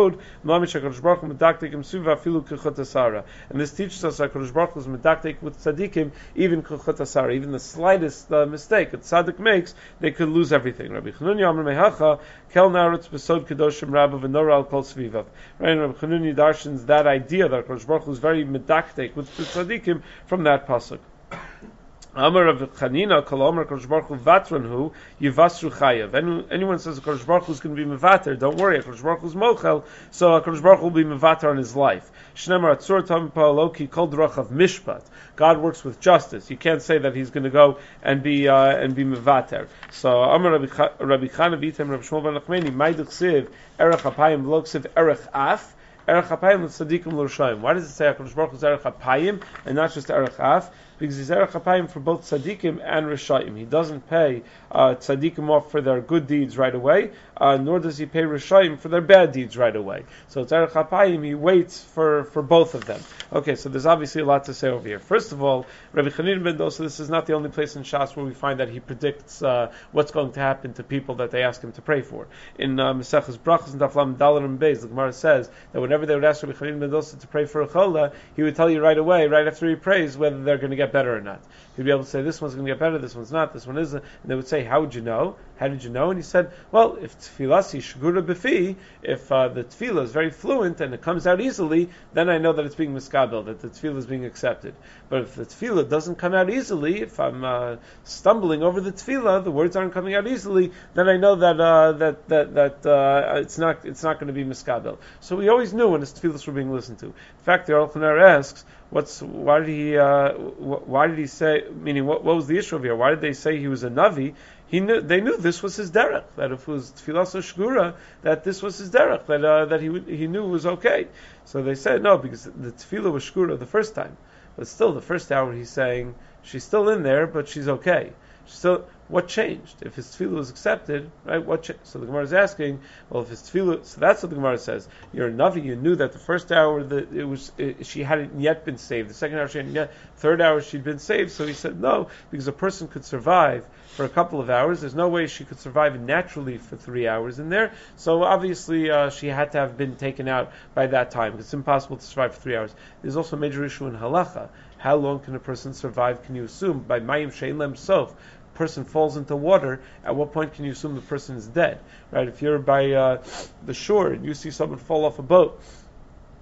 that Kadosh Baruch Hu is medaktik with tzaddikim, even kuchot asara, even the slightest uh, mistake a tzaddik makes, they could lose everything. Rabbi Chanuni Amar Mehacha, Kel Naretz Besod Kedoshim Rabba V'Nora Al Kol Svivav. Right, Rabbi Chanuni darshans that idea that Kadosh Baruch Hu is very medaktik with tzaddikim from that pasuk. Amar of Chanina, Kol Omer Kadosh Baruch Hu Vatranhu Yivasru Chayav. Anyone says Kadosh Baruch Hu is going to be mevater, don't worry, Kadosh Baruch Hu is mochel, so Kadosh Baruch Hu will be mevater on his life. Shnemar Atzur Tam Pa'aloki Kol Drachav Mishpat. God works with justice. You can't say that He's going to go and be uh, and be mevater. So Amar Rabbi Chana Vitem Rabbi Shmuel Ben Nachmeni Ma'idich Siv Erech Apayim Lo Siv Erech Af. Erech Apayim L'Tzadikim L'Rishayim. Why does it say HaKadosh Baruch Hu is Erech Apayim and not just Erech Af? Because he's Erech Apayim for both Tzadikim and Rishayim. He doesn't pay uh, Tzadikim off for their good deeds right away, uh, nor does he pay Rishayim for their bad deeds right away. So it's Erech Apayim, he waits for, for both of them. Okay, so there's obviously a lot to say over here. First of all, Rabbi Chanina ben Dosa, this is not the only place in Shas where we find that he predicts uh, what's going to happen to people that they ask him to pray for. In uh, Maseches Brachos and Daf Lamed Dalet and Beis, the Gemara says that whenever they would ask Rabbi Chanina ben Dosa to pray for a chola, he would tell you right away, right after he prays, whether they're going to get better or not. He'd be able to say, this one's going to get better, this one's not, this one isn't. And they would say, how would you know? How did you know? And he said, well, if tefilasi shgura b'fi, if uh, the tefillah is very fluent and it comes out easily, then I know that it's being miskabel, that the tefillah is being accepted. But if the tefillah doesn't come out easily, if I'm uh, stumbling over the tefillah, the words aren't coming out easily, then I know that uh, that that that uh, it's not it's not going to be miskabel. So we always knew when his tefillahs were being listened to. In fact, the Aruch LaNer asks, What's why did he uh, why did he say? Meaning, what, what was the issue over here? Why did they say he was a navi? He knew they knew this was his derech. That if it was tefillah shgura, that this was his derech. That uh, that he he knew was okay. So they said no because the tefillah was shgura the first time, but still the first hour he's saying she's still in there, but she's okay. She's still. What changed? If his tefillah was accepted, right? What? Cha- so the Gemara is asking, well, if his tefillah, so that's what the Gemara says. You're a navi. You knew that the first hour that it was, it, she hadn't yet been saved. The second hour she hadn't yet. Third hour she'd been saved. So he said no, because a person could survive for a couple of hours. There's no way she could survive naturally for three hours in there. So obviously uh, she had to have been taken out by that time. It's impossible to survive for three hours. There's also a major issue in halacha. How long can a person survive? Can you assume by mayim shein lem sof? Person falls into water, at what point can you assume the person is dead? Right? If you're by uh, the shore and you see someone fall off a boat,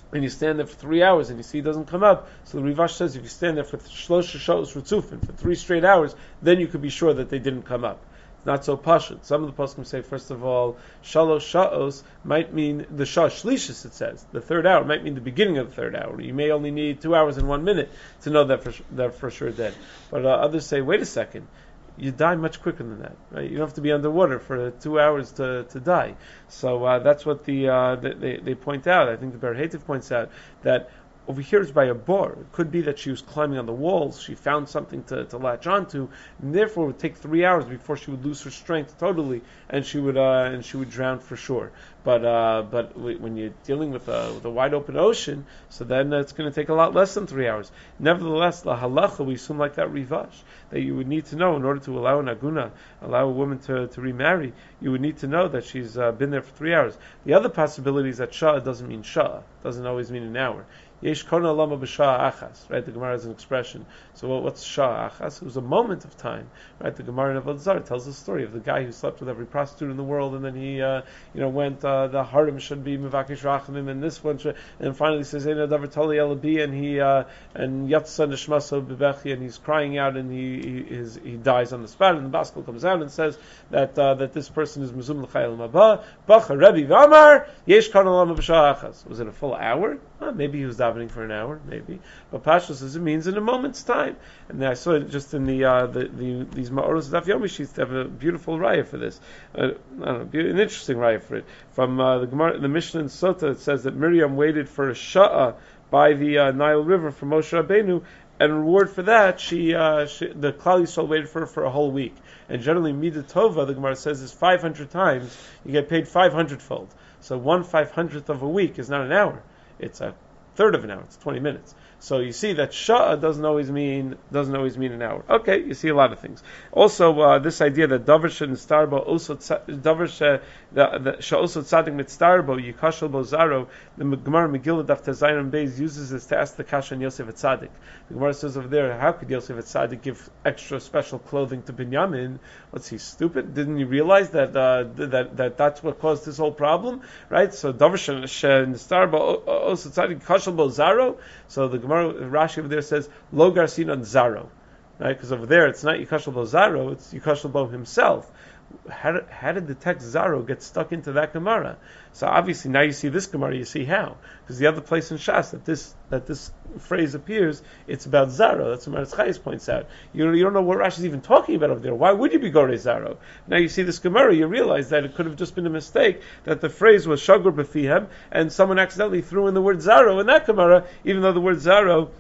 and you stand there for three hours and you see it doesn't come up, so the Rivash says if you stand there for shlosha sha'os ritzufin, for three straight hours, then you could be sure that they didn't come up. It's not so pashut. Some of the poskim say, first of all, shalosh sha'os might mean the shah shlishis, it says. The third hour might mean the beginning of the third hour. You may only need two hours and one minute to know that for, that for sure dead. But uh, others say, wait a second, you die much quicker than that, right? You don't have to be underwater for two hours to, to die. So uh, that's what the uh, they, they point out. I think the Ber Hetiv points out that over here is by a bar. It could be that she was climbing on the walls, she found something to, to latch onto, and therefore it would take three hours before she would lose her strength totally, and she would uh, and she would drown for sure. But uh, but when you're dealing with a, with a wide open ocean, so then it's going to take a lot less than three hours. Nevertheless, la halacha, we assume like that rivash, that you would need to know in order to allow an aguna, allow a woman to, to remarry, you would need to know that she's uh, been there for three hours. The other possibility is that shah doesn't mean shah, doesn't always mean an hour. Yesh kona lama b'shah achas, right? The Gemara has an expression. So what, what's shah achas? It was a moment of time, right? The Gemara in Avodah Zarah tells the story of the guy who slept with every prostitute in the world, and then he, uh, you know, went. Uh, the harim should be mevakish rachamim, and this one, should, and finally says Eina davar tali elabi, and he uh, and yatsa neshmaso bebechi, and he's crying out, and he he, his, he dies on the spot. And the Baskel comes out and says that uh, that this person is mezum l'chayil mabah bacha Rebbe v'amar yesh kona lama b'shah achas. Was it a full hour? Well, maybe he was davening for an hour, maybe. But Pasha says it means in a moment's time. And I saw it just in the uh, the, the these Ma'oros Daf Yomi sheets have a beautiful raya for this. Uh, I don't know, an interesting raya for it. From uh, the Gemara, the Mishnah in Sota, it says that Miriam waited for a sha'ah by the uh, Nile River for Moshe Rabbeinu, and reward for that, she, uh, she the Klal Yisrael waited for her for a whole week. And generally, Midah Tova, the Gemara says, is five hundred times. You get paid five hundred fold. So one five hundredth of a week is not an hour. It's a third of an hour. It's twenty minutes. So you see that shah doesn't always mean doesn't always mean an hour. Okay, you see a lot of things. Also, uh, this idea that davar she nistarbo also davar she the also tzadik mitzdarbo yikashel bo zaro. The Gemara Megillah Daf Tezayim Beis uses this to ask the kasha on Yosef Atzadik. The Gemara says over there, how could Yosef Atzadik give extra special clothing to Binyamin? What's he, stupid? Didn't he realize that uh, that that that's what caused this whole problem, right? So davar she nistarbo also tzadik yikashel bo zaro. So the Gemara Rashi over there says lo garsin on zaro, right? Because over there it's not Yikashel bo zaro, it's Yikashel bo himself. How did, how did the text zaro get stuck into that Gemara? So obviously now you see this Gemara, you see how, because the other place in Shas that this that this phrase appears, it's about zaro. That's what Maratz Chayes points out. You, you don't know what Rashi is even talking about over there. Why would you be gorei zaro? Now you see this Gemara, you realize that it could have just been a mistake, that the phrase was shagur b'fihem, and someone accidentally threw in the word zaro in that Gemara, even though the word zaro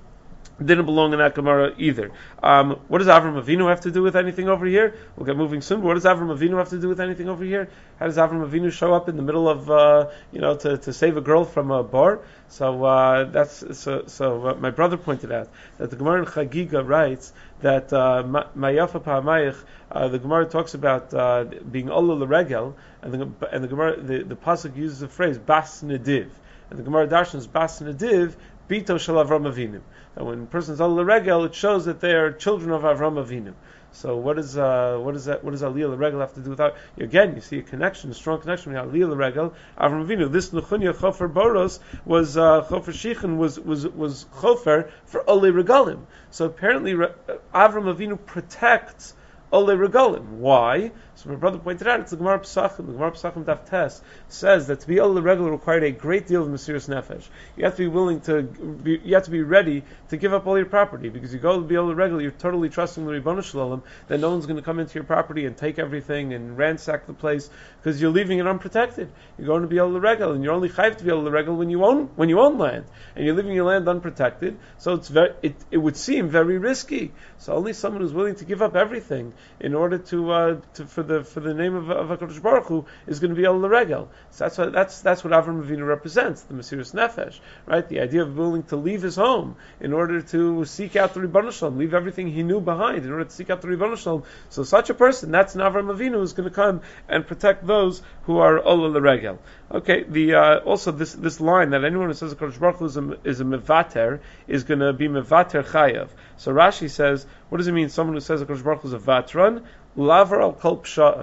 didn't belong in that Gemara either. Um, what does Avram Avinu have to do with anything over here? We'll get moving soon. But what does Avram Avinu have to do with anything over here? How does Avram Avinu show up in the middle of, uh, you know, to, to save a girl from a bar? So uh, that's so. So uh, my brother pointed out that the Gemara in Chagiga writes that Mayafa Pa'amayich. Uh, the Gemara talks about uh, being Ola L'Regel, and the and the Gemara the, the pasuk uses the phrase Bas Nediv, and the Gemara darshans Bas Nediv Bito Shel Avram Avinu. That when a person's Aliyah L'Regel, it shows that they are children of Avram Avinu. So what is uh, what is that? What does Aliyah L'Regel have to do with that? Again, you see a connection, a strong connection between Aliyah L'Regel, Avram Avinu. This Nechunya Chofer Boros was uh, Chofer Shichin was was was Chofer for Olei Regalim. So apparently Avram Avinu protects Olei Regalim. Why? So my brother pointed out, it's the Gemara Pesachim. The Gemara Pesachim Daf Tes says that to be Olei Regalim required a great deal of Mesiras Nefesh. You have to be willing to, be, you have to be ready to give up all your property, because you go to be Olei Regalim, you're totally trusting the Ribono Shalom that no one's going to come into your property and take everything and ransack the place, because you're leaving it unprotected. You're going to be Olei Regalim, and you're only chayv to be Olei Regalim when you own when you own land, and you're leaving your land unprotected. So it's very, it, it would seem very risky. So only someone who's willing to give up everything in order to, uh, to for the for the name of, of HaKadosh Baruch Hu is going to be Al Regel. So that's what that's that's what Avram Avinu represents, the Mesiras Nefesh, right? The idea of willing to leave his home in order to seek out the Ribono Shalom, leave everything he knew behind in order to seek out the Ribono Shalom. So such a person, that's an Avram Avinu who's going to come and protect those who are Al Regel. Okay, the uh, also this this line that anyone who says HaKadosh Baruch Hu is a, is a mevater is going to be mevater chayav. So Rashi says, what does it mean? Someone who says HaKadosh Baruch Hu is a vatran, lavar al kol psha'im.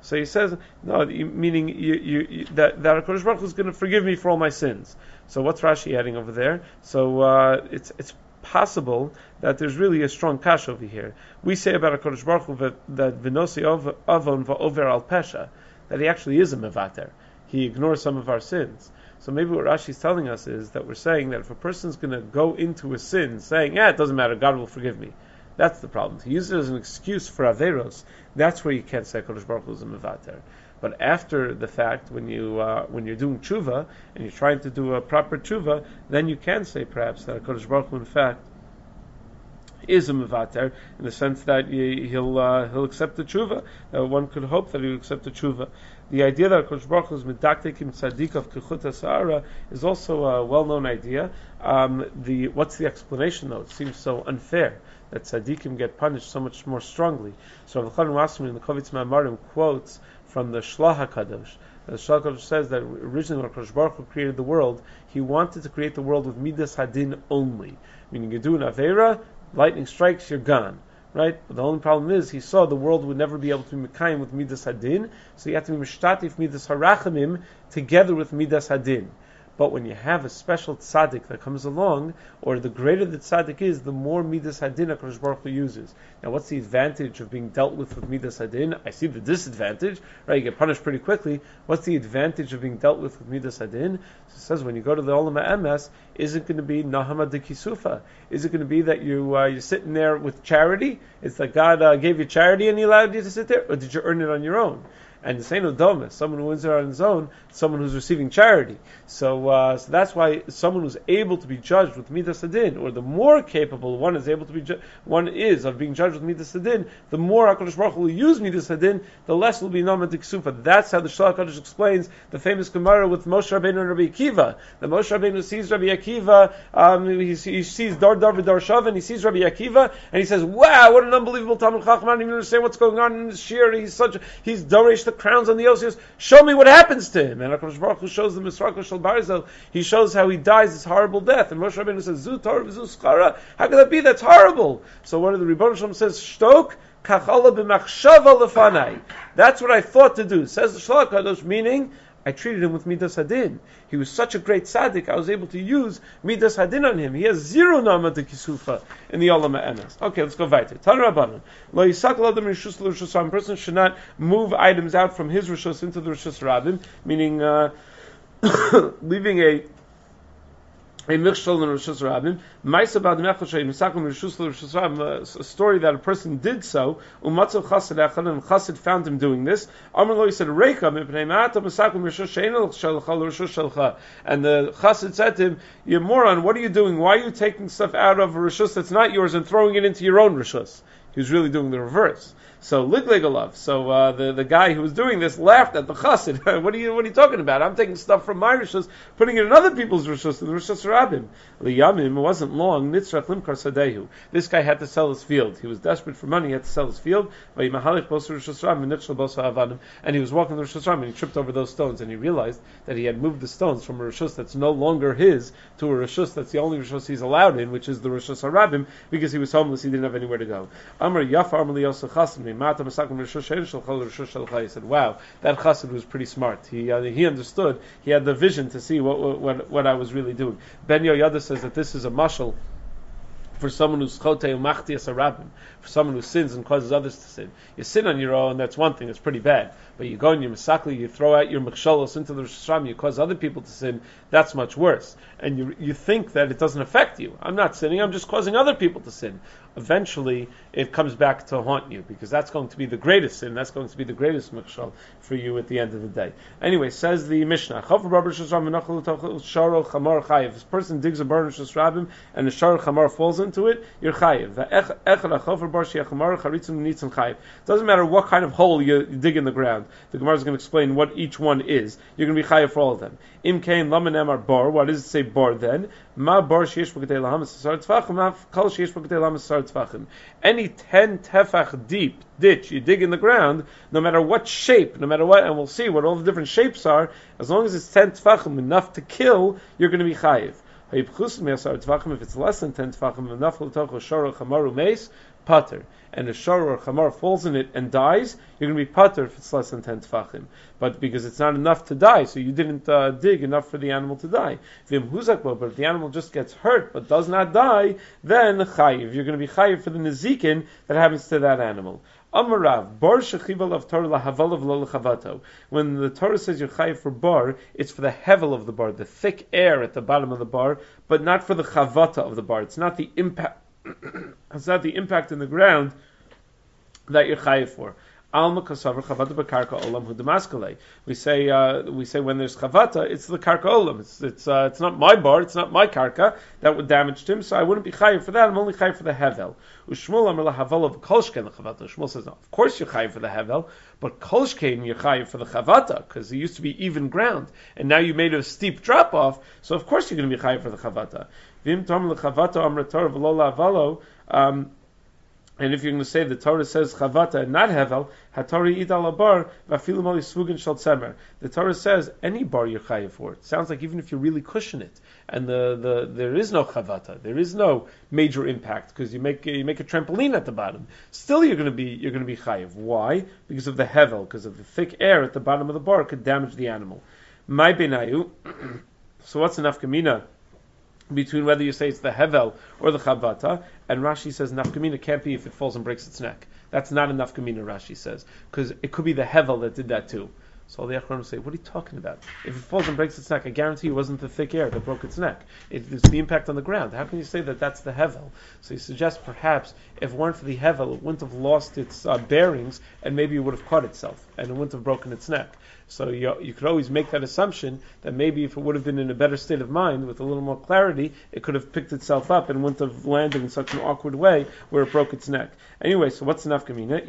So he says, no, meaning you, you, you, that, that HaKadosh Baruch Hu is going to forgive me for all my sins. So what's Rashi adding over there? So uh, it's it's possible that there's really a strong kash over here. We say about HaKadosh Baruch Hu that v'nosi avon va'over al pesha, that he actually is a mevater. He ignores some of our sins. So maybe what Rashi is telling us is that we're saying that if a person's going to go into a sin saying, yeah, it doesn't matter, God will forgive me, that's the problem. To use it as an excuse for Averos, that's where you can't say HaKadosh Baruch Hu is a mevater. But after the fact, when you uh, when you're doing tshuva and you're trying to do a proper tshuva, then you can say perhaps that HaKadosh Baruch Hu in fact is a mevater, in the sense that he'll uh, he'll accept the tshuva. Uh, one could hope that he'll accept the tshuva. The idea that HaKadosh Baruch Hu is medaktekim tzaddik of kechut ha'sa'ara is also a well-known idea. Um, the what's the explanation though? It seems so unfair that tzaddikim get punished so much more strongly. So Rav Chanan Wasserman in the Kovitz Ma'amarim quotes from the Shlach HaKadosh. The Shlach HaKadosh says that originally when HaKadosh Baruch Hu created the world, he wanted to create the world with midas hadin only. Meaning you do an avera, lightning strikes, you're gone. Right? But the only problem is, he saw the world would never be able to be mekayim with midas hadin, so you have to be mishtatif midas harachamim together with midas hadin. But when you have a special tzaddik that comes along, or the greater the tzaddik is, the more midas hadin HaKadosh Baruch Hu uses. Now, what's the advantage of being dealt with with midas hadin? I see the disadvantage, right? You get punished pretty quickly. What's the advantage of being dealt with with midas hadin? So it says when you go to the Olam HaEmes, is it going to be nahama de kisufa? Is it going to be that you uh, you're sitting there with charity? It's like God uh, gave you charity and He allowed you to sit there, or did you earn it on your own? And the same Doma, someone who wins it on his own, someone who's receiving charity. So, uh, so that's why someone who's able to be judged with midas hadin, or the more capable one is able to be, ju- one is of being judged with midas hadin, the more HaKadosh Baruch Hu will use midas hadin, the less will be nama d'ksufa. That's how the Shlach HaKadosh explains the famous Gemara with Moshe Rabbeinu and Rabbi Akiva. The Moshe Rabbeinu sees Rabbi Akiva, um, he, he sees Dar Dar v'Dar Shavan, he sees Rabbi Akiva, and he says, "Wow, what an unbelievable Talmud Chacham! I don't even understand what's going on in this shir. He's such, a, he's Dorish the crowns on the Osios. Show me what happens to him." And HaKadosh Baruch Hu shows the Misraka Shel Barzel. He shows how he dies this horrible death. And Moshe Rabbeinu says, "Zu Torah v'zu schara." How could that be? That's horrible. So one of the Rebbeinu Shalom says, "Shtok kachala b'machshava lefanai." That's what I thought to do. Says the Shlach HaKadosh, meaning I treated him with midas hadin. He was such a great tzaddik, I was able to use midas hadin on him. He has zero nama de kisufa in the Olam HaEmes. Okay, let's go weiter. Tan Rabbanan. Lo yisakal adam rishus l'rishus rabim. A person should not move items out from his rishus into the rishus rabim, meaning uh, leaving a a michshol in Rishus Rabim. Ma'isa b'ad mechel she'im misakim Rishus l'Rishus Rabim. A story that a person did so. Umatzav chassid echad, and chassid found him doing this. Amar lo, he said, Reika mipnei ma'ata misakim Rishus she'ein shelcha l'Rishus shelcha. And the chassid said to him, "You moron, what are you doing? Why are you taking stuff out of a Rishus that's not yours and throwing it into your own Rishus?" He was really doing the reverse. So liglegalav. So uh, the the guy who was doing this laughed at the chassid. what are you What are you talking about? I'm taking stuff from my rishus, putting it in other people's rishus, in the rishus rabim. Liyamim. It wasn't long. Nitzrach limkar sadehu. This guy had to sell his field. He was desperate for money. He had to sell his field. And he was walking the rishus rabim, and he tripped over those stones, and he realized that he had moved the stones from a rishus that's no longer his to a rishus that's the only rishus he's allowed in, which is the rishus harabim, because he was homeless. He didn't have anywhere to go. Amar Yafa Amar Liyosef Chassid. He said, "Wow, that chassid was pretty smart. He uh, he understood. He had the vision to see what what what I was really doing." Ben Yoyada says that this is a mashal for someone who's chotei umachtias harabim, for someone who sins and causes others to sin. You sin on your own, that's one thing, it's pretty bad. But you go and you misakli, you throw out your mechshalos into the Rosh Hashanah, you cause other people to sin, that's much worse. And you you think that it doesn't affect you. I'm not sinning, I'm just causing other people to sin. Eventually, it comes back to haunt you, because that's going to be the greatest sin, that's going to be the greatest mechshal for you at the end of the day. Anyway, says the Mishnah, if this person digs a burn Rosh Hashanah and the shar chamar falls into it, you're chayiv. It doesn't matter what kind of hole you dig in the ground. The Gemara is going to explain what each one is. You're going to be chayiv for all of them. Im kain laman amar bar. What does it say bar then? Ma bar sheish b'katei lahamas sar tefachim. Ma kol sheish b'katei lahamas sar tefachim. Any ten tefach deep ditch you dig in the ground, no matter what shape, no matter what, and we'll see what all the different shapes are, as long as it's ten tefachim, enough to kill, you're going to be chayiv. If it's less than ten tefachim, enough l'tocho shara chamaru meis, pater. And a shor or chamar falls in it and dies, you're going to be pater if it's less than ten tefachim. But because it's not enough to die, so you didn't uh, dig enough for the animal to die. Vim huzakbo, but if the animal just gets hurt but does not die, then chayiv. You're going to be chayiv for the nezikin that happens to that animal. Amarav, bar shechival of Torah lahaval of lo lechavato. When the Torah says you're chayiv for bar, it's for the hevel of the bar, the thick air at the bottom of the bar, but not for the chavata of the bar. It's not the impact. It's not the impact in the ground that you're chayiv for. Alma kasavar chavata b'karka olam hu demaskale. We say uh, we say when there's chavata, it's the karka olam. It's it's uh, it's not my bar, it's not my karka that would damage him. So I wouldn't be chayiv for that. I'm only chayiv for the hevel. Ushmul amar lahavel of kolshken the chavata. Shmuel says no. Of course you're chayiv for the hevel, but kolshken you're chayiv for the chavata because it used to be even ground and now you made a steep drop off. So of course you're going to be chayiv for the chavata. Vim tom lechavata amra Torah v'lo lahavalo. Um, And if you're going to say the Torah says chavata and not hevel, hatori idal bar vafilu mali svugin shal tzemer. The Torah says any bar you're chayiv for. It sounds like even if you really cushion it, and the, the there is no chavata, there is no major impact because you make you make a trampoline at the bottom. Still, you're going to be you're going to be chayiv. Why? Because of the hevel, because of the thick air at the bottom of the bar could damage the animal. My benayu. So what's enough kamina between whether you say it's the hevel or the chavata? And Rashi says nafkamina can't be if it falls and breaks its neck. That's not a nafkamina, Rashi says, because it could be the hevel that did that too. So all the Achronim say, what are you talking about? If it falls and breaks its neck, I guarantee it wasn't the thick air that broke its neck. It, it's the impact on the ground. How can you say that that's the hevel? So he suggests perhaps if it weren't for the hevel, it wouldn't have lost its uh, bearings and maybe it would have caught itself and it wouldn't have broken its neck. So you, you could always make that assumption that maybe if it would have been in a better state of mind with a little more clarity, it could have picked itself up and wouldn't have landed in such an awkward way where it broke its neck. Anyway, so what's the nafkamina?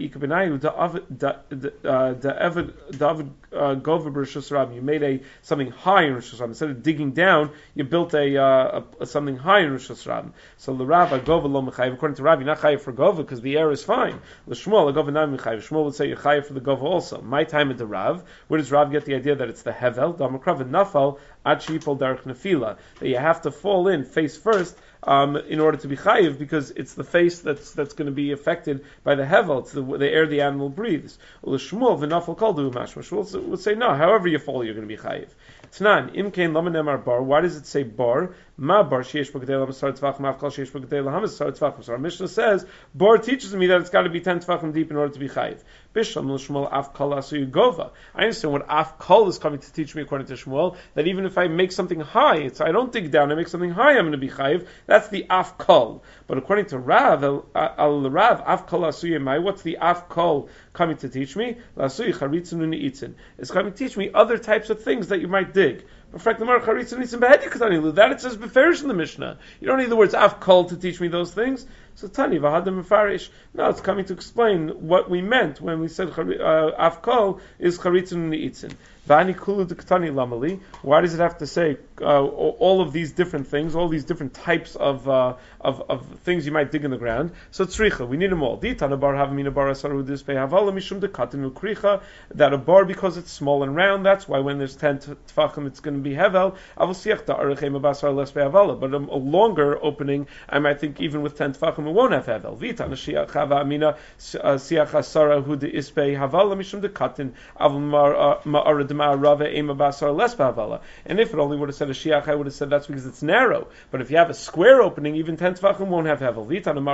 You made a something high in Rosh Hashanah. Instead of digging down, you built a, uh, a, a something high in Rosh Hashanah. So the Rav Agova lo mechayiv. According to Rav, you're not chayiv for Gova because the air is fine. The Shmuel Agova not mechayiv. Shmuel would say you're chayiv for the Gova also. My time at the Rav. Where does Rav get the idea that it's the hevel? Damakrav and nafal ad shipol darich nefila. That you have to fall in face first um, in order to be chayiv because it's the face that's that's going to be affected by the hevel. It's the, the air the animal breathes. Shmuel v'nafal kol du mashma. Shmuel would say no. However you fall, you're going to be chayiv. Tnan imkein lama nemar bar. Why does it say bar? Ma bar sheish b'kedei lamasar tzvachim avkal sheish b'kedei lahamasar tzvachim. So our Mishnah says bar teaches me that it's got to be ten tzvachim deep in order to be chayiv. Bishlam l'shmuel avkal asu gova. I understand what avkal is coming to teach me according to Shmuel. That even if I make something high, it's I don't dig down, I make something high, I'm going to be chayiv. That's the avkal. But according to Rav, al, al Rav avkal asu yemai. What's the avkal coming to teach me? L'asui charitzun uni'itzin. It's coming to teach me other types of things that you might dig. That it says beferish in the Mishnah. You don't need the words avkal to teach me those things. So Tani v'hadam mefarish. No, it's coming to explain what we meant when we said uh, avkal is charitzun uni'itzin. V'ani kulu d'ktani lamali. Why does it have to say uh, all of these different things, all these different types of uh, of, of things you might dig in the ground? So tzricha, we need them all. Ditana bar havamina bar asaru dispei havala mishum dekatin ukricha. That a bar because it's small and round. That's why when there's ten tefachim, it's going to be hevel. Avosiach da arechem abasar less havala. But a, a longer opening, I might think even with ten tefachim, it won't have hevel. Vitana shiach hava amina siach asara hu de ispei havala mishum dekatin avamar ma'arad. And if it only would have said a shiach, I would have said that's because it's narrow. But if you have a square opening, even ten tefachim won't have hevel.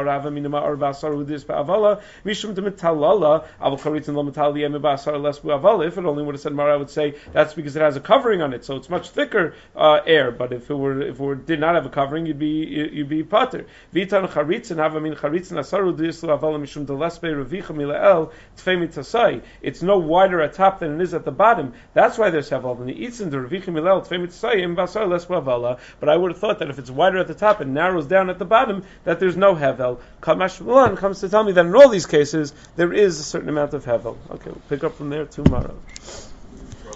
If it only would have said mara, I would say that's because it has a covering on it, so it's much thicker uh, air. But if it were if it were, did not have a covering, you'd be you'd be pater. It's no wider at top than it is at the bottom. That's why there's hevel. And the itzin the revichim milel tfemitzayim basar less havala. But I would have thought that if it's wider at the top and narrows down at the bottom, that there's no hevel. Kamash Milan comes to tell me that in all these cases there is a certain amount of hevel. Okay, we'll pick up from there tomorrow.